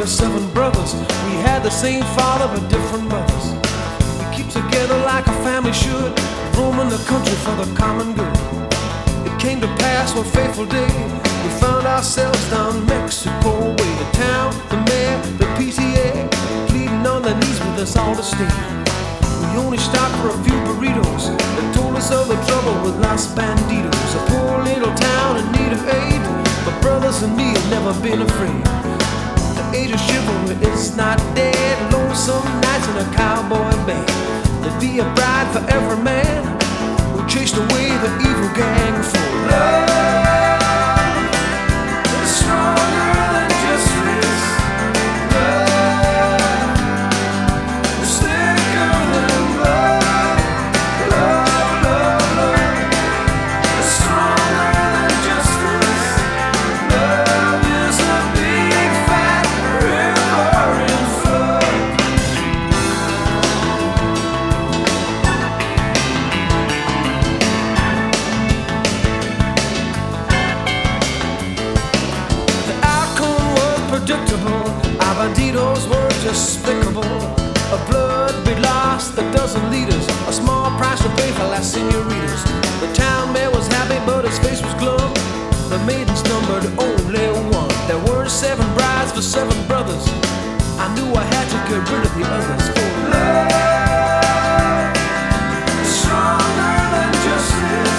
were 7 brothers. We had the same father but different mothers. We keep together like a family should, roaming the country for the common good. It came to pass one fateful day, we found ourselves down Mexico way. The town, the mayor, the PTA, pleading on their knees with us all to stay. We only stopped for a few burritos and told us of the trouble with Los Banditos. A poor little town in need of aid, but brothers and me have never been afraid. The age of chivalry is not dead. Lonesome nights in a cowboy band. There'd be a bride for every man who chased away the evil gang for love. It's stronger than justice. Love is thicker than blood. Love, love, love. It's stronger than justice. Love is a big fat river in flood. The outcome was predictable. Our banditos were despicable. A blood we'd lost, a dozen liters, a small price to pay for las senoritas. The town mayor was happy, but his face was glum. The maidens numbered only one. There were 7 brides for 7 brothers. I knew I had to get rid of the others. For love is stronger than justice.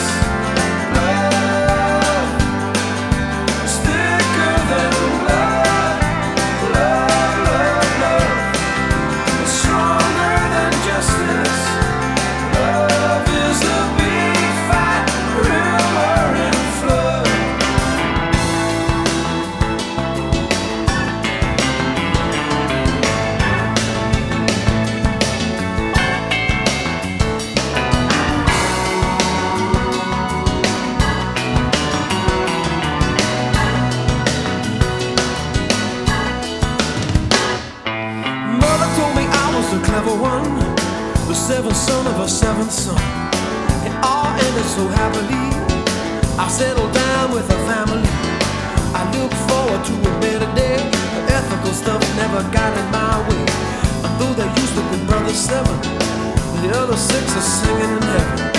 Love is thicker than blood. Love, love, love is stronger than justice. Love is a big fat river in flood. Mother told me I was the clever one, the 7th son of a 7th son. It all ended so happily. I settled down with a family. I look forward to a better day. The ethical stuff never got in my way. And though there used to be brother 7, the other 6 are singing in heaven.